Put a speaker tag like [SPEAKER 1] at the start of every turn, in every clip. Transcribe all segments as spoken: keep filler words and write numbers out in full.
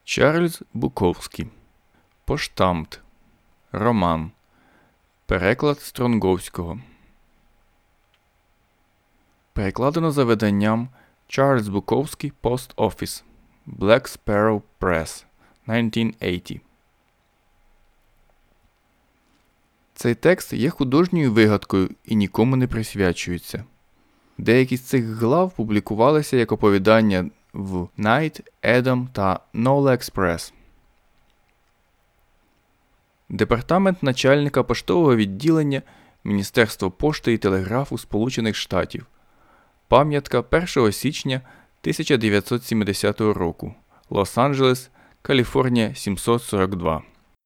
[SPEAKER 1] Чарльз Буковський. Поштамт. Роман. Переклад Стронговського. Перекладено за виданням Чарльз Буковський Post Office. Black Sparrow Press. тисяча дев'ятсот вісімдесят. Цей текст є художньою вигадкою і нікому не присвячується. Деякі з цих глав публікувалися як оповідання в Night, Adam та Nola Express. Департамент начальника поштового відділення Міністерства пошти і телеграфу Сполучених Штатів. Пам'ятка першого січня тисяча дев'ятсот сімдесятого року. Лос-Анджелес, Каліфорнія, сімсот сорок два.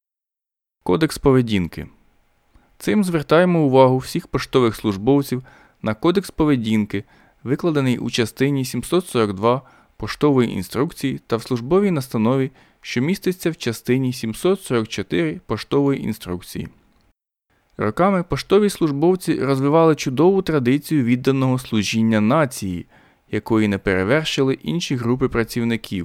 [SPEAKER 1] Кодекс поведінки. Цим звертаємо увагу всіх поштових службовців на Кодекс поведінки, викладений у частині сімсот сорок два поштової інструкції та в службовій настанові, що міститься в частині сімсот сорок чотири поштової інструкції. Роками поштові службовці розвивали чудову традицію відданого служіння нації, якої не перевершили інші групи працівників.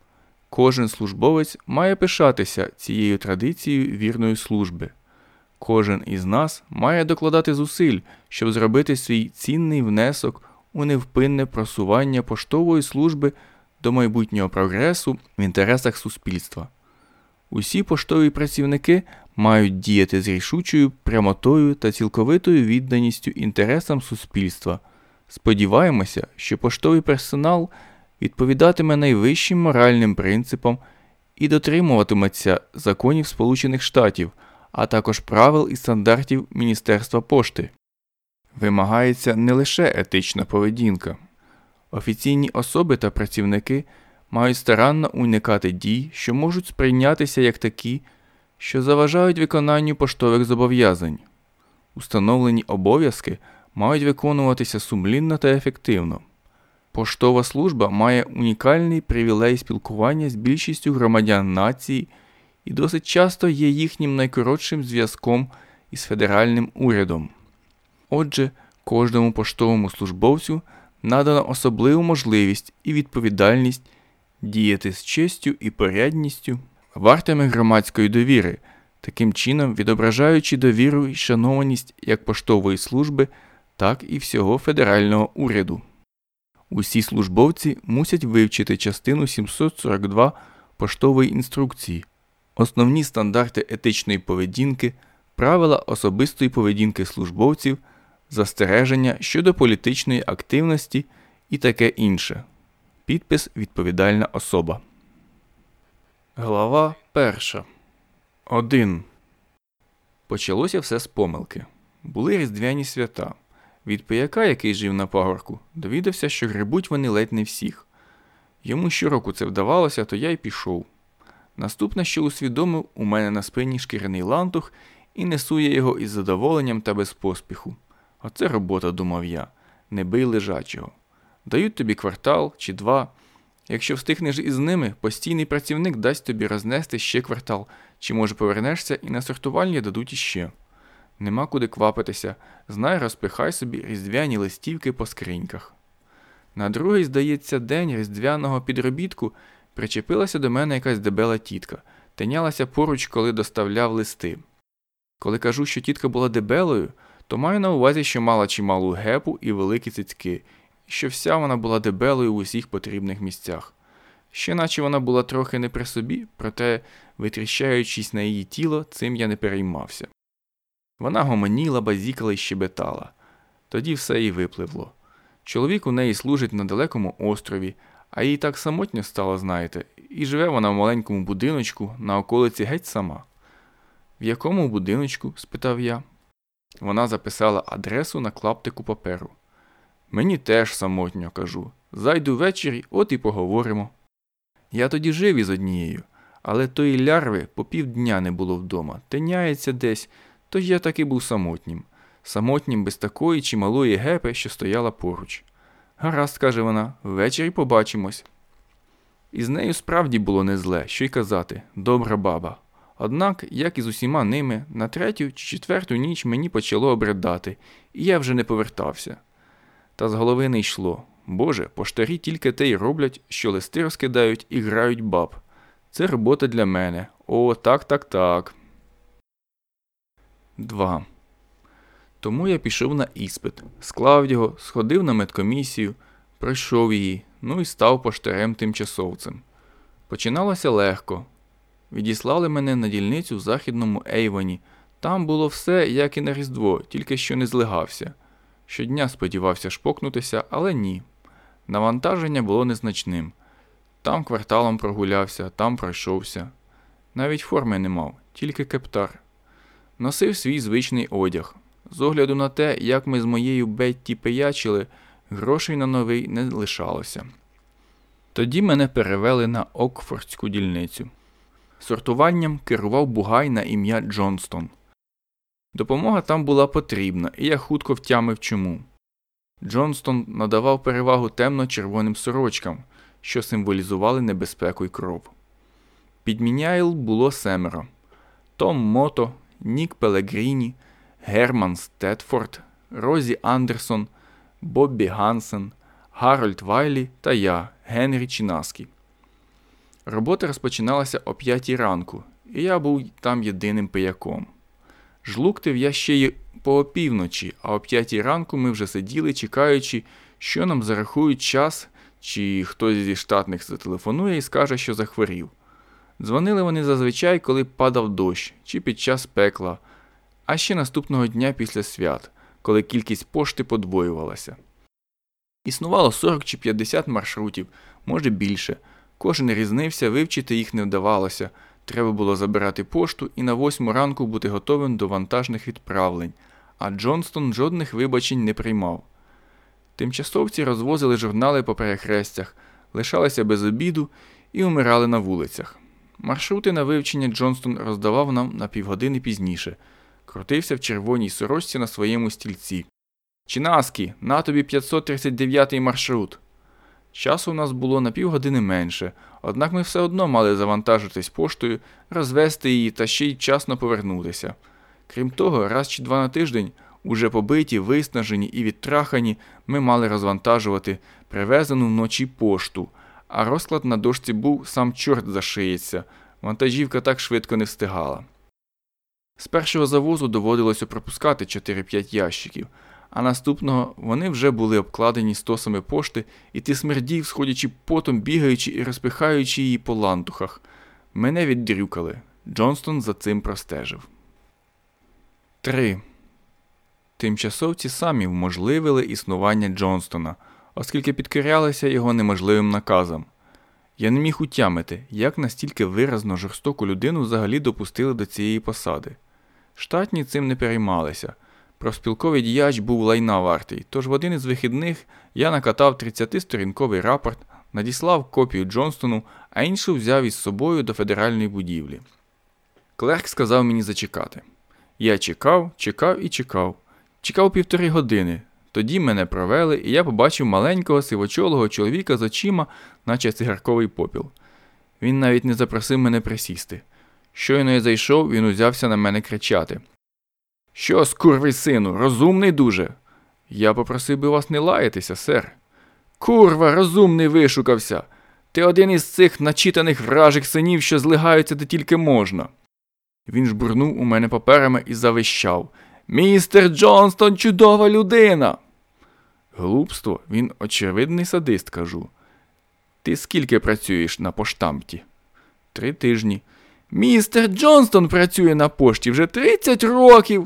[SPEAKER 1] Кожен службовець має пишатися цією традицією вірної служби. Кожен із нас має докладати зусиль, щоб зробити свій цінний внесок у невпинне просування поштової служби до майбутнього прогресу в інтересах суспільства. Усі поштові працівники мають діяти з рішучою прямотою та цілковитою відданістю інтересам суспільства. Сподіваємося, що поштовий персонал відповідатиме найвищим моральним принципам і дотримуватиметься законів Сполучених Штатів, а також правил і стандартів Міністерства пошти. Вимагається не лише етична поведінка. Офіційні особи та працівники мають старанно уникати дій, що можуть сприйнятися як такі, що заважають виконанню поштових зобов'язань. Установлені обов'язки мають виконуватися сумлінно та ефективно. Поштова служба має унікальний привілей спілкування з більшістю громадян нації і досить часто є їхнім найкоротшим зв'язком із федеральним урядом. Отже, кожному поштовому службовцю надано особливу можливість і відповідальність діяти з честю і порядністю, вартими громадської довіри, таким чином відображаючи довіру і шанованість як поштової служби, так і всього федерального уряду. Усі службовці мусять вивчити частину сімсот сорок два поштової інструкції, основні стандарти етичної поведінки, правила особистої поведінки службовців, застереження щодо політичної активності і таке інше. Підпис «Відповідальна особа». Глава перша. один. Почалося все з помилки. Були різдвяні свята. Від пияка, який жив на пагорку, довідався, що гребуть вони ледь не всіх. Йому щороку це вдавалося, то я й пішов. Наступне, що усвідомив, у мене на спині шкіряний лантух, і несу я його із задоволенням та без поспіху. Оце робота, думав я, не бий лежачого. Дають тобі квартал чи два. Якщо встигнеш із ними, постійний працівник дасть тобі рознести ще квартал, чи може повернешся і на сортувальні дадуть іще. Нема куди квапитися, знай, розпихай собі різдвяні листівки по скриньках. На другий, здається, день різдвяного підробітку причепилася до мене якась дебела тітка, тинялася поруч, коли доставляв листи. Коли кажу, що тітка була дебелою, то маю на увазі, що мала чималу гепу і великі цицьки, і що вся вона була дебелою в усіх потрібних місцях. Ще наче вона була трохи не при собі, проте, витріщаючись на її тіло, цим я не переймався. Вона гомоніла, базікала й щебетала. Тоді все і випливло. Чоловік у неї служить на далекому острові, а їй так самотньо стало, знаєте, і живе вона в маленькому будиночку на околиці геть сама. «В якому будиночку?» – спитав я. Вона записала адресу на клаптику паперу. «Мені теж самотньо», – кажу. «Зайду ввечері, от і поговоримо». Я тоді жив із однією, але тої лярви по півдня не було вдома, тиняється десь, тож я таки був самотнім. Самотнім без такої чималої гепи, що стояла поруч. «Гаразд», – каже вона, – «ввечері побачимось». І з нею справді було не зле, що й казати, добра баба. Однак, як і з усіма ними, на третю чи четверту ніч мені почало обридати, і я вже не повертався. Та з голови не йшло. Боже, поштарі тільки те й роблять, що листи розкидають і грають баб. Це робота для мене. О, так-так-так. два. Тому я пішов на іспит, склав його, сходив на медкомісію, пройшов її, ну і став поштарем-тимчасовцем. Починалося легко. Відіслали мене на дільницю в Західному Ейвоні. Там було все, як і на Різдво, тільки що не злигався. Щодня сподівався шпокнутися, але ні. Навантаження було незначним. Там кварталом прогулявся, там пройшовся. Навіть форми не мав, тільки кептар. Носив свій звичний одяг. З огляду на те, як ми з моєю Бетті пиячили, грошей на новий не лишалося. Тоді мене перевели на Окфордську дільницю. Сортуванням керував бугай на ім'я Джонстон. Допомога там була потрібна, і я хутко втямив чому. Джонстон надавав перевагу темно-червоним сорочкам, що символізували небезпеку й кров. Підміняїл було семеро. Том Мото, Нік Пелегріні, Герман Стетфорд, Розі Андерсон, Боббі Гансен, Гарольд Вайлі та я, Генрі Чинаскі. Робота розпочиналася о п'ятій ранку, і я був там єдиним пияком. Жлуктив я ще й по опівночі, а о п'ятій ранку ми вже сиділи, чекаючи, що нам зарахують час, чи хтось зі штатних зателефонує і скаже, що захворів. Дзвонили вони зазвичай, коли падав дощ, чи під час пекла, а ще наступного дня після свят, коли кількість пошти подвоювалася. Існувало сорок чи п'ятдесят маршрутів, може більше. Кожен різнився, вивчити їх не вдавалося. Треба було забирати пошту і на восьму ранку бути готовим до вантажних відправлень, а Джонстон жодних вибачень не приймав. Тимчасовці розвозили журнали по перехрестях, лишалися без обіду і умирали на вулицях. Маршрути на вивчення Джонстон роздавав нам на півгодини пізніше. Крутився в червоній сорочці на своєму стільці. «Чинаскі, на тобі п'ятсот тридцять дев'ятий маршрут!» Часу у нас було на півгодини менше, однак ми все одно мали завантажитись поштою, розвести її та ще й вчасно повернутися. Крім того, раз чи два на тиждень, уже побиті, виснажені і відтрахані, ми мали розвантажувати привезену вночі пошту, а розклад на дошці був сам чорт зашиється, вантажівка так швидко не встигала. З першого завозу доводилося пропускати чотири-п'ять ящиків, а наступного вони вже були обкладені стосами пошти, і ти смердів, сходячи потом, бігаючи і розпихаючи її по лантухах. Мене віддрюкали. Джонстон за цим простежив. три. Тимчасовці самі вможливили існування Джонстона, оскільки підкорялися його неможливим наказам. Я не міг утямити, як настільки виразно жорстоку людину взагалі допустили до цієї посади. Штатні цим не переймалися. Профспілковий діяч був лайна вартий, тож в один із вихідних я накатав тридцятисторінковий рапорт, надіслав копію Джонстону, а іншу взяв із собою до федеральної будівлі. Клерк сказав мені зачекати. Я чекав, чекав і чекав. Чекав півтори години. Тоді мене провели, і я побачив маленького сивочолого чоловіка з очима, наче цигарковий попіл. Він навіть не запросив мене присісти. Щойно я зайшов, він узявся на мене кричати. «Що, скурвий сину, розумний дуже?» «Я попросив би вас не лаятися, сер». «Курва, розумний вишукався! Ти один із цих начитаних вражих синів, що злигаються де тільки можна». Він жбурнув у мене паперами і завищав. «Містер Джонстон – чудова людина!» Глупство, він очевидний садист, кажу. «Ти скільки працюєш на поштамті?» «Три тижні». «Містер Джонстон працює на пошті вже тридцять років!»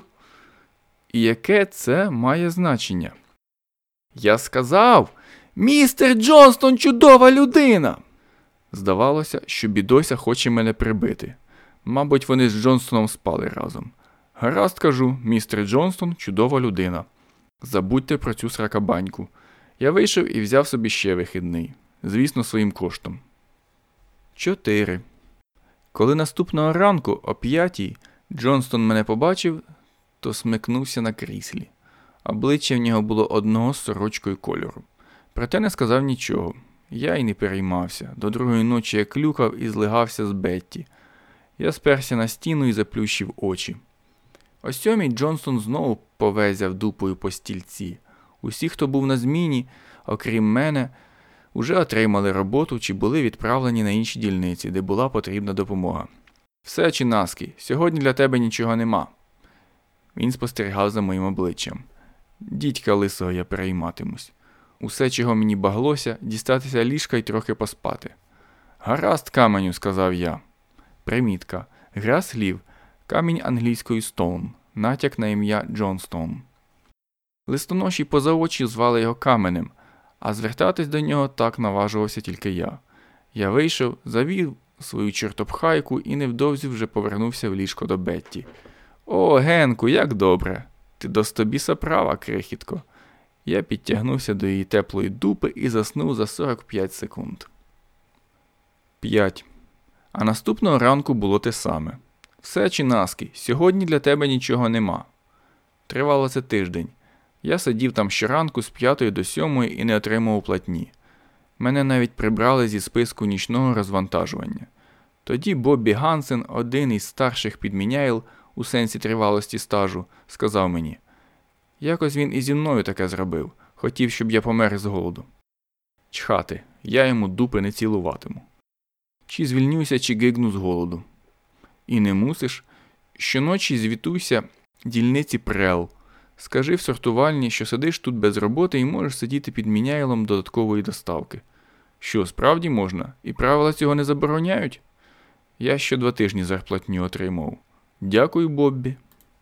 [SPEAKER 1] І яке це має значення? Я сказав, містер Джонстон чудова людина! Здавалося, що бідося хоче мене прибити. Мабуть, вони з Джонстоном спали разом. Гаразд, кажу, містер Джонстон чудова людина. Забудьте про цю сракабаньку. Я вийшов і взяв собі ще вихідний. Звісно, своїм коштом. Чотири. Коли наступного ранку, о п'ятій, Джонстон мене побачив, то смикнувся на кріслі. Обличчя в нього було одного з сорочкою кольору. Проте не сказав нічого. Я й не переймався. До другої ночі я клюкав і злигався з Бетті. Я сперся на стіну і заплющив очі. О сьомій Джонстон знову повезяв дупою по стільці. Усі, хто був на зміні, окрім мене, уже отримали роботу чи були відправлені на інші дільниці, де була потрібна допомога. «Все, Чинаски, сьогодні для тебе нічого нема». Він спостерігав за моїм обличчям. Дідька лисого я перейматимусь. Усе, чого мені баглося, дістатися ліжка й трохи поспати. «Гаразд, каменю», – сказав я. Примітка. Гра слів. Камінь англійською «stone». Натяк на ім'я Джон Стоун. Листоноші поза очі звали його Каменем, а звертатись до нього так наважувався тільки я. Я вийшов, завів свою чортопхайку і невдовзі вже повернувся в ліжко до Бетті. «О, Генку, як добре! Ти до стобіса права, крихітко!» Я підтягнувся до її теплої дупи і заснув за сорок п'ять секунд. п'ять. А наступного ранку було те саме. «Все, Чинаски, сьогодні для тебе нічого нема». Тривало це тиждень. Я сидів там щоранку з п'ятої до сьомої і не отримував платні. Мене навіть прибрали зі списку нічного розвантажування. Тоді Боббі Гансен, один із старших підміняїл у сенсі тривалості стажу, сказав мені: «Якось він і зі мною таке зробив. Хотів, щоб я помер з голоду». Чхати, я йому дупи не цілуватиму. Чи звільнюся, чи гигну з голоду. І не мусиш. Щоночі звітуйся дільниці Прел. Скажи в сортувальні, що сидиш тут без роботи і можеш сидіти під міняйлом додаткової доставки. Що, справді можна? І правила цього не забороняють? Я ще два тижні зарплатню отримав. Дякую, Боббі.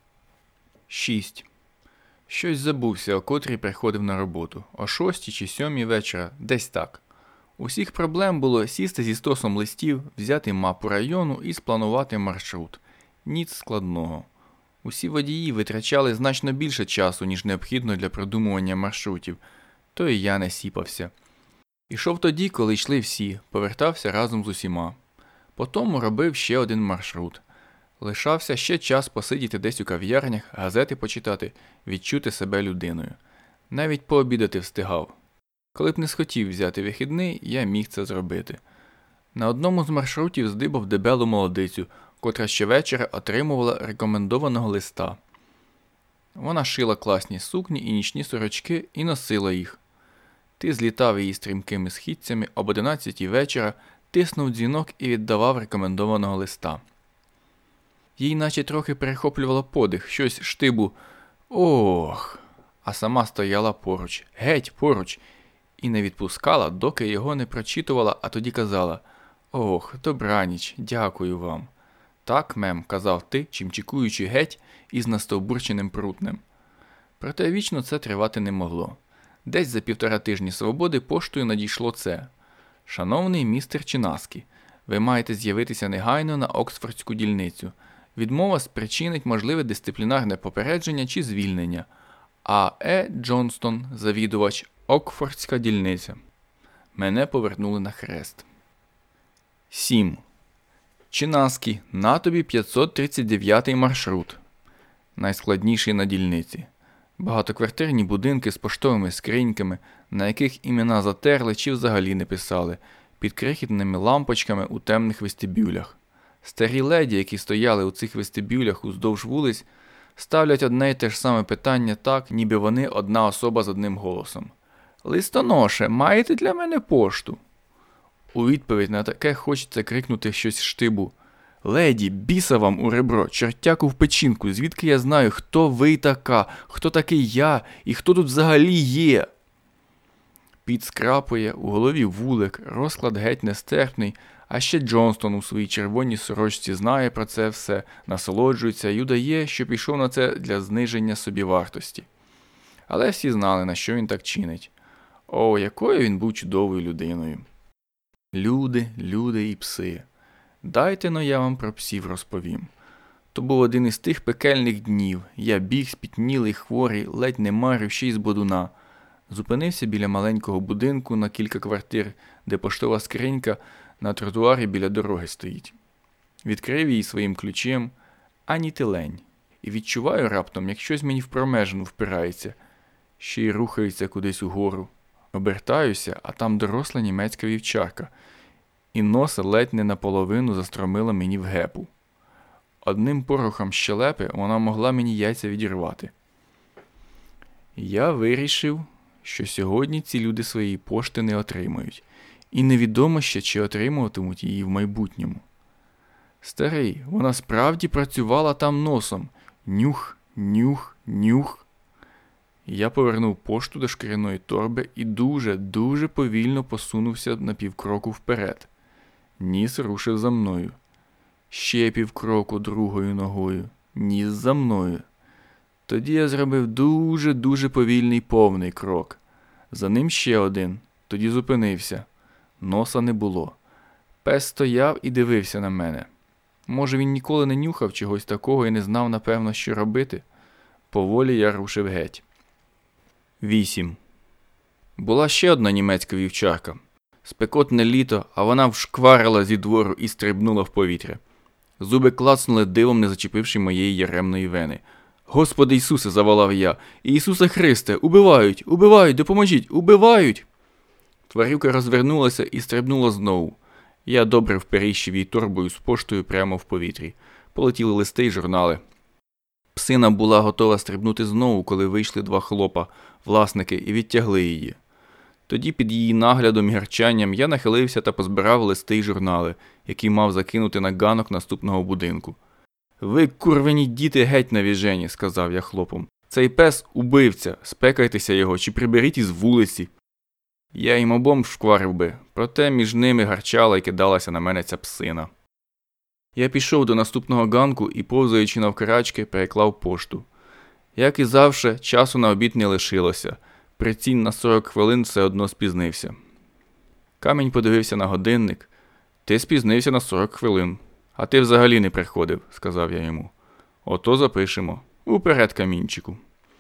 [SPEAKER 1] шість. Щось забувся, о котрій приходив на роботу. О шостій чи сьомій вечора, десь так. Усіх проблем було сісти зі стосом листів, взяти мапу району і спланувати маршрут. Ніц складного. Усі водії витрачали значно більше часу, ніж необхідно для продумування маршрутів, то і я не сіпався. Ішов тоді, коли йшли всі, повертався разом з усіма. Потім робив ще один маршрут. Лишався ще час посидіти десь у кав'ярнях, газети почитати, відчути себе людиною. Навіть пообідати встигав. Коли б не схотів взяти вихідний, я міг це зробити. На одному з маршрутів здибав дебелу молодицю, котра щовечора отримувала рекомендованого листа. Вона шила класні сукні і нічні сорочки і носила їх. Ти злітав її стрімкими східцями, об одинадцятій вечора тиснув дзвінок і віддавав рекомендованого листа. Їй наче трохи перехоплювало подих, щось штибу «Ох!», а сама стояла поруч, геть поруч, і не відпускала, доки його не прочитувала, а тоді казала: «Ох, добраніч, дякую вам». «Так, мем», – казав ти, чимчикуючи геть із настовбурченим прутнем. Проте вічно це тривати не могло. Десь за півтора тижні свободи поштою надійшло це: «Шановний містер Чинаски, ви маєте з'явитися негайно на Оксфордську дільницю. Відмова спричинить можливе дисциплінарне попередження чи звільнення. А. Е. Джонстон, завідувач, Оксфордська дільниця». Мене повернули на хрест. сім. Чинаски, на тобі п'ятсот тридцять дев'ятий маршрут. Найскладніший на дільниці. Багатоквартирні будинки з поштовими скриньками, на яких імена затерли чи взагалі не писали, під крихітними лампочками у темних вестибюлях. Старі леді, які стояли у цих вестибюлях уздовж вулиць, ставлять одне й те ж саме питання так, ніби вони одна особа з одним голосом. «Листоноше, маєте для мене пошту?» У відповідь на таке хочеться крикнути щось штибу: «Леді, біса вам у ребро, чортяку в печінку, звідки я знаю, хто ви така, хто такий я і хто тут взагалі є?» Піт скрапує, у голові вулик, розклад геть нестерпний, а ще Джонстон у своїй червоній сорочці знає про це все, насолоджується і удає, що пішов на це для зниження собівартості. Але всі знали, на що він так чинить. О, якою він був чудовою людиною. Люди, люди і пси. Дайте-но я вам про псів розповім. То був один із тих пекельних днів. Я біг, спітнілий, хворий, ледь не марив ще й з бодуна. Зупинився біля маленького будинку на кілька квартир, де поштова скринька на тротуарі біля дороги стоїть. Відкрив її своїм ключем, ані тилень. І відчуваю раптом, як щось мені в промежину впирається, ще й рухається кудись угору. Обертаюся, а там доросла німецька вівчарка, і носа ледь не наполовину застромила мені в гепу. Одним порохом щелепи вона могла мені яйця відірвати. Я вирішив, що сьогодні ці люди своєї пошти не отримають, і невідомо ще, чи отримуватимуть її в майбутньому. Старий, вона справді працювала там носом. Нюх, нюх, нюх. Я повернув пошту до шкіряної торби і дуже, дуже повільно посунувся на півкроку вперед. Ніс рушив за мною. Ще півкроку другою ногою. Ніс за мною. Тоді я зробив дуже-дуже повільний повний крок. За ним ще один. Тоді зупинився. Носа не було. Пес стояв і дивився на мене. Може, він ніколи не нюхав чогось такого і не знав, напевно, що робити? Поволі я рушив геть. вісім. Була ще одна німецька вівчарка. Спекотне літо, а вона вшкварила зі двору і стрибнула в повітря. Зуби клацнули, дивом не зачепивши моєї яремної вени. «Господи Ісусе!» – заволав я. «Ісусе Христе! Убивають! Убивають! Допоможіть! Убивають!» Тварюка розвернулася і стрибнула знову. Я добре вперіщив її торбою з поштою прямо в повітрі. Полетіли листи й журнали. Псина була готова стрибнути знову, коли вийшли два хлопа, власники, і відтягли її. Тоді під її наглядом і гарчанням я нахилився та позбирав листи й журнали, які мав закинути на ганок наступного будинку. «Ви, курвені діти, геть навіжені», – сказав я хлопам. «Цей пес – убивця, спекайтеся його чи приберіть із вулиці». Я їм обом вшкварив би, проте між ними гарчала і кидалася на мене ця псина. Я пішов до наступного ганку і, повзаючи навкарачки, переклав пошту. Як і завше, часу на обід не лишилося. Прицінь на сорок хвилин все одно спізнився. Камінь подивився на годинник. «Ти спізнився на сорок хвилин. А ти взагалі не приходив», – сказав я йому. «Ото запишемо. Уперед, камінчику».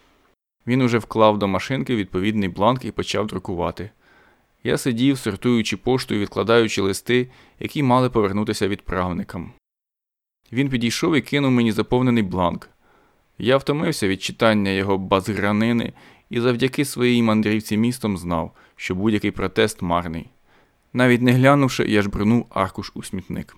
[SPEAKER 1] Він уже вклав до машинки відповідний бланк і почав друкувати. Я сидів, сортуючи пошту і відкладаючи листи, які мали повернутися відправникам. Він підійшов і кинув мені заповнений бланк. Я втомився від читання його базгранини і завдяки своїй мандрівці містом знав, що будь-який протест марний. Навіть не глянувши, я жбурнув аркуш у смітник.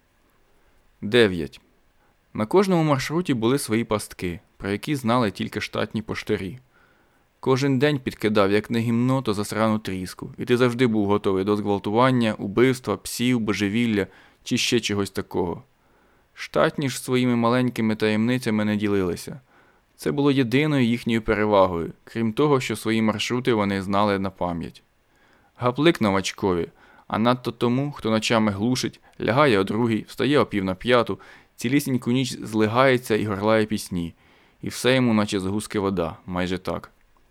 [SPEAKER 1] дев'ять. На кожному маршруті були свої пастки, про які знали тільки штатні поштарі. Кожен день підкидав, як не гімно, то засрану тріску, і ти завжди був готовий до зґвалтування, убивства, псів, божевілля чи ще чогось такого. Штатні ж своїми маленькими таємницями не ділилися. Це було єдиною їхньою перевагою, крім того, що свої маршрути вони знали на пам'ять. Гаплик новачкові, а надто тому, хто ночами глушить, лягає о другій, встає о пів на п'яту, цілісіньку ніч злигається і горлає пісні, і все йому наче з гузки вода, майже так.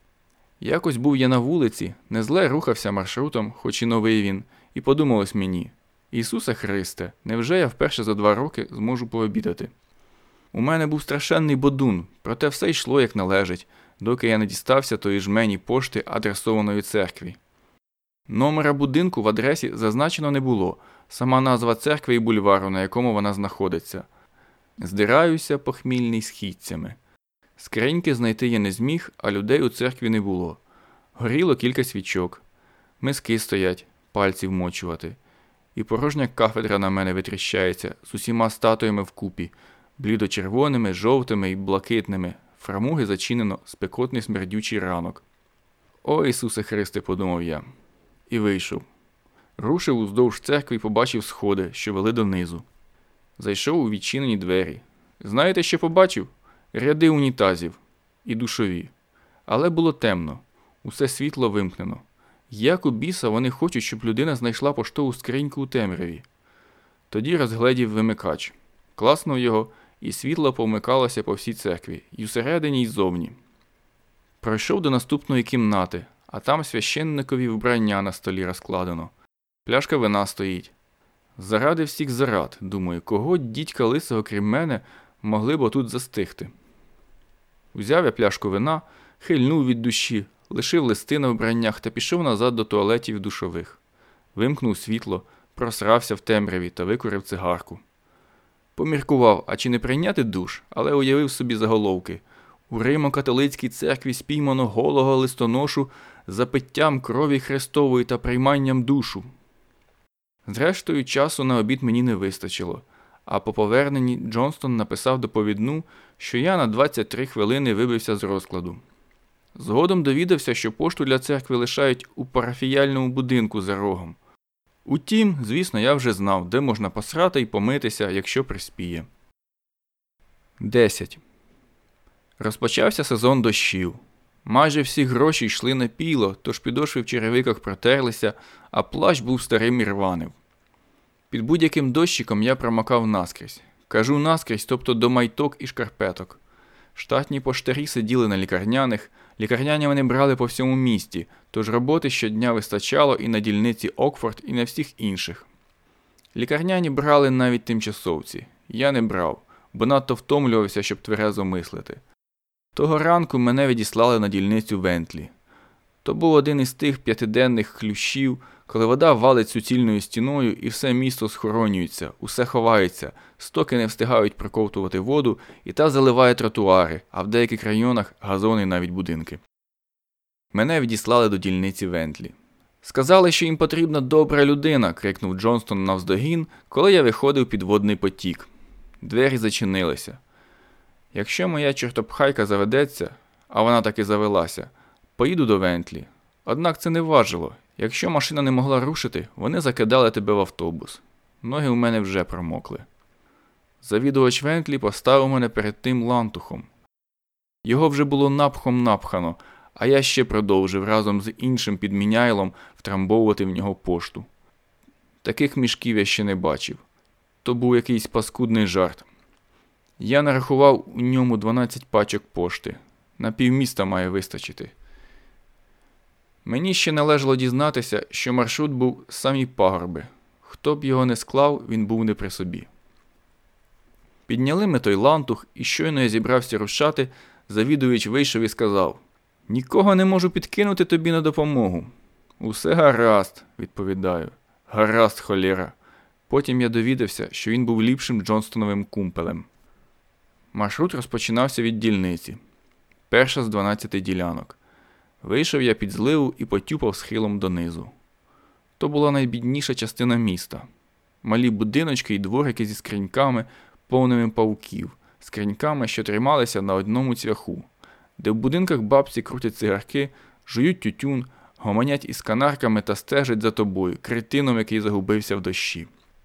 [SPEAKER 1] Якось був я на вулиці, не зле рухався маршрутом, хоч і новий він, і подумалось мені: «Ісусе Христе, невже я вперше за два роки зможу пообідати?» У мене був страшенний бодун, проте все йшло як належить, доки я не дістався тої жмені пошти, адресованої церкві. Номера будинку в адресі зазначено не було, сама назва церкви і бульвару, на якому вона знаходиться. Здираюся похмільний східцями. Скриньки знайти я не зміг, а людей у церкві не було. Горіло кілька свічок. Миски стоять, пальці вмочувати. І порожня кафедра на мене витріщається з усіма статуями вкупі, блідо-червоними, жовтими і блакитними. Фрамуги зачинено, спекотний смердючий ранок. «О, Ісусе Христе», – подумав я. І вийшов. Рушив уздовж церкви і побачив сходи, що вели донизу. Зайшов у відчинені двері. Знаєте, що побачив? Ряди унітазів. І душові. Але було темно. Усе світло вимкнено. Як у біса вони хочуть, щоб людина знайшла поштову скриньку у темряві? Тоді розгледів вимикач. Класнув його, і світло повмикалося по всій церкві, і всередині, і ззовні. Пройшов до наступної кімнати, а там священникові вбрання на столі розкладено. Пляшка вина стоїть. Заради всіх зарад, думаю, кого дідька лисого, крім мене, могли б отут застигти. Узяв я пляшку вина, хильнув від душі, лишив листи на вбраннях та пішов назад до туалетів душових. Вимкнув світло, просрався в темряві та викурив цигарку. Поміркував, а чи не прийняти душ, але уявив собі заголовки. У Римо-католицькій церкві спіймано голого листоношу за питтям крові Христової та прийманням душу. Зрештою, часу на обід мені не вистачило, а по поверненні Джонстон написав доповідну, що я на двадцять три хвилини вибився з розкладу. Згодом довідався, що пошту для церкви лишають у парафіяльному будинку за рогом. Утім, звісно, я вже знав, де можна посрати і помитися, якщо приспіє. десять. Розпочався сезон дощів. Майже всі гроші йшли на піло, тож підошви в черевиках протерлися, а плащ був старим і рванив. Під будь-яким дощиком я промокав наскрізь. Кажу наскрізь, тобто до майток і шкарпеток. Штатні поштарі сиділи на лікарняних, лікарняні вони брали по всьому місті, тож роботи щодня вистачало і на дільниці Окфорд, і на всіх інших. Лікарняні брали навіть тимчасовці. Я не брав, бо надто втомлювався, щоб тверезо мислити. Того ранку мене відіслали на дільницю Вентлі. То був один із тих п'ятиденних хлющів, коли вода валить суцільною стіною і все місто схоронюється, усе ховається, стоки не встигають проковтувати воду і та заливає тротуари, а в деяких районах газони і навіть будинки. Мене відіслали до дільниці Вентлі. Сказали, що їм потрібна добра людина, крикнув Джонстон навздогін, коли я виходив під водний потік. Двері зачинилися. Якщо моя чортопхайка заведеться, а вона таки завелася, поїду до Вентлі. Однак це не важило. Якщо машина не могла рушити, вони закидали тебе в автобус. Ноги у мене вже промокли. Завідувач Вентлі поставив мене перед тим лантухом. Його вже було напхом напхано, а я ще продовжив разом з іншим підміняйлом втрамбовувати в нього пошту. Таких мішків я ще не бачив. То був якийсь паскудний жарт. Я нарахував у ньому дванадцять пачок пошти. На півміста має вистачити. Мені ще належало дізнатися, що маршрут був з самі пагорби. Хто б його не склав, він був не при собі. Підняли ми той лантух, і щойно я зібрався рушати, завідувач вийшов і сказав: «Нікого не можу підкинути тобі на допомогу». «Усе гаразд», – відповідаю. «Гаразд, холєра». Потім я довідався, що він був ліпшим Джонстоновим кумпелем. Маршрут розпочинався від дільниці. Перша з дванадцяти ділянок. Вийшов я під зливу і потюпав схилом донизу. То була найбідніша частина міста. Малі будиночки і дворики зі скриньками, повними павуків, скриньками, що трималися на одному цвяху, де в будинках бабці крутять цигарки, жують тютюн, гомонять із канарками та стежать за тобою, кретином, який загубився в дощі.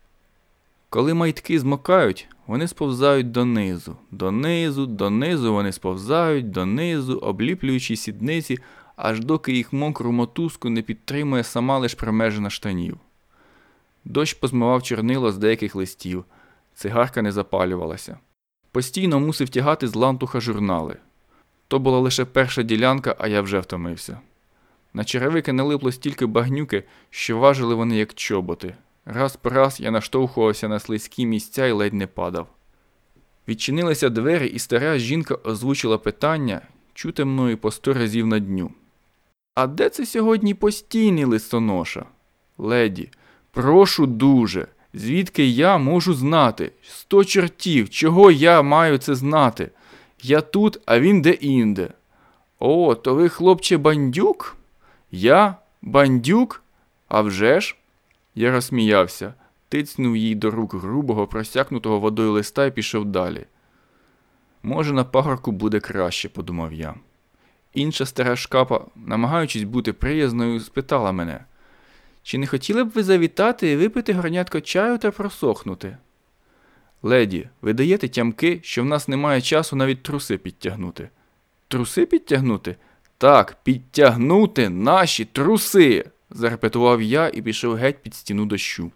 [SPEAKER 1] Коли майтки змокають, вони сповзають донизу, донизу, донизу вони сповзають, донизу, обліплюючи сідниці, аж доки їх мокру мотузку не підтримує сама лиш промежина штанів. Дощ позмивав чорнило з деяких листів, цигарка не запалювалася. Постійно мусив тягати з лантуха журнали. То була лише перша ділянка, а я вже втомився. На черевики налипло стільки багнюки, що важили вони як чоботи. Раз по раз я наштовхувався на слизькі місця і ледь не падав. Відчинилися двері, і стара жінка озвучила питання, чуте мною по сто разів на дню. «А де це сьогодні постійний листоноша?» «Леді, прошу дуже, звідки я можу знати? Сто чортів, чого я маю це знати? Я тут, а він де-інде». «О, то ви, хлопче, бандюк?» «Я? Бандюк? А вже ж?» Я розсміявся, тицнув їй до рук грубого, просякнутого водою листа і пішов далі. «Може, на пагорку буде краще», – подумав я. Інша стара шкапа, намагаючись бути приязною, спитала мене: «Чи не хотіли б ви завітати і випити горнятко чаю та просохнути?» «Леді, ви даєте тямки, що в нас немає часу навіть труси підтягнути». «Труси підтягнути?» «Так, підтягнути наші труси!» – зарепетував я і пішов геть під стіну дощу.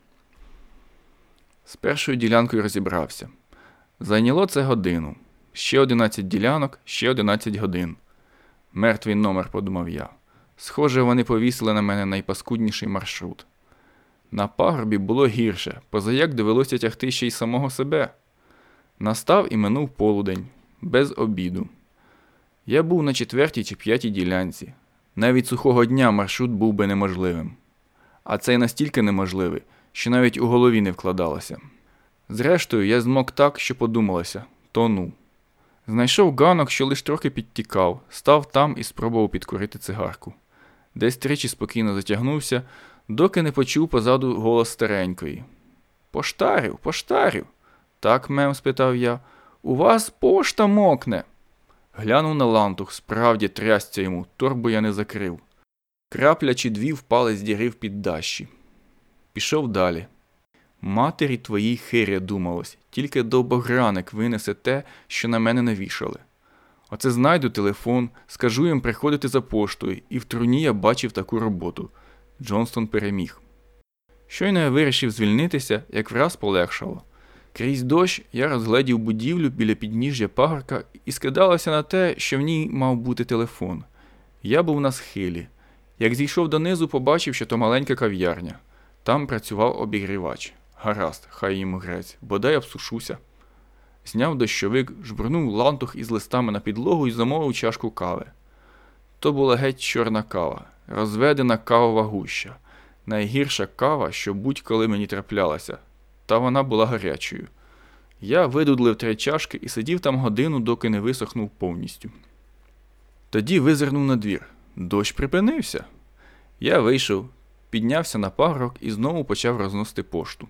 [SPEAKER 1] З першою ділянкою розібрався. Зайняло це годину. Ще одинадцять ділянок, ще одинадцять годин. Мертвий номер, подумав я. Схоже, вони повісили на мене найпаскудніший маршрут. На пагорбі було гірше, позаяк довелося тягти ще й самого себе. Настав і минув полудень, без обіду. Я був на четвертій чи п'ятій ділянці. Навіть сухого дня маршрут був би неможливим. А цей настільки неможливий, що навіть у голові не вкладалося. Зрештою, я змок так, що подумалося – тону. Знайшов ганок, що лиш трохи підтікав, став там і спробував підкурити цигарку. Десь тричі спокійно затягнувся, доки не почув позаду голос старенької. «Поштарів, поштарів!» «Так, мем?» – спитав я. «У вас пошта мокне!» Глянув на лантух, справді трясця йому, торбу я не закрив. Крапля чи дві впали з діри в піддащі. Пішов далі. Матері твоїй хиря, думалось, тільки довбограник винесе те, що на мене навішали. Оце знайду телефон, скажу їм приходити за поштою, і в труні я бачив таку роботу. Джонстон переміг. Щойно я вирішив звільнитися, як враз полегшало. Крізь дощ я розгледів будівлю біля підніжжя пагорка і скидалося на те, що в ній мав бути телефон. Я був на схилі. Як зійшов донизу, побачив, що то маленька кав'ярня. Там працював обігрівач. Гаразд, хай йому грець, бодай обсушуся. Зняв дощовик, жбурнув лантух із листами на підлогу і замовив чашку кави. То була геть чорна кава, розведена кавова гуща. Найгірша кава, що будь-коли мені траплялася. Та вона була гарячою. Я видудлив три чашки і сидів там годину, доки не висохнув повністю. Тоді визирнув на двір. Дощ припинився. Я вийшов, піднявся на пагорок і знову почав розносити пошту.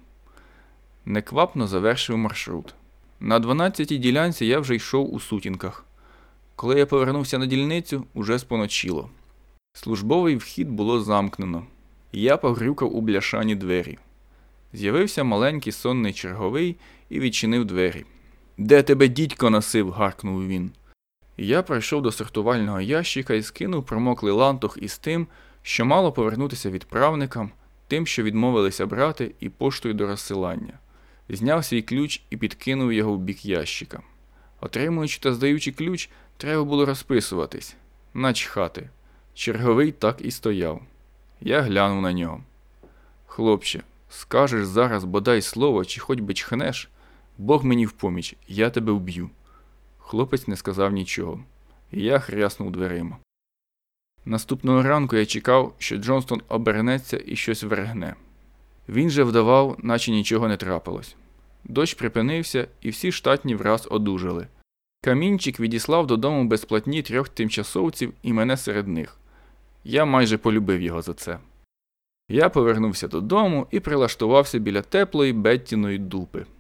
[SPEAKER 1] Неквапно завершив маршрут. На дванадцятій ділянці я вже йшов у сутінках. Коли я повернувся на дільницю, уже споночило. Службовий вхід було замкнено. Я погрюкав у бляшані двері. З'явився маленький сонний черговий і відчинив двері. «Де тебе дідько носив?» – гаркнув він. Я пройшов до сортувального ящика і скинув промоклий лантух із тим, що мало повернутися відправникам, тим, що відмовилися брати, і поштою до розсилання. Зняв свій ключ і підкинув його в бік ящика. Отримуючи та здаючи ключ, треба було розписуватись. Начхати. Черговий так і стояв. Я глянув на нього. «Хлопче, скажеш зараз бодай слово, чи хоч би чхнеш, Бог мені в поміч, я тебе вб'ю». Хлопець не сказав нічого. Я хряснув дверима. Наступного ранку я чекав, що Джонстон обернеться і щось вергне. Він же вдавав, наче нічого не трапилось. Дощ припинився, і всі штатні враз одужали. Камінчик відіслав додому безплатні трьох тимчасовців і мене серед них. Я майже полюбив його за це. Я повернувся додому і прилаштувався біля теплої Беттіної дупи.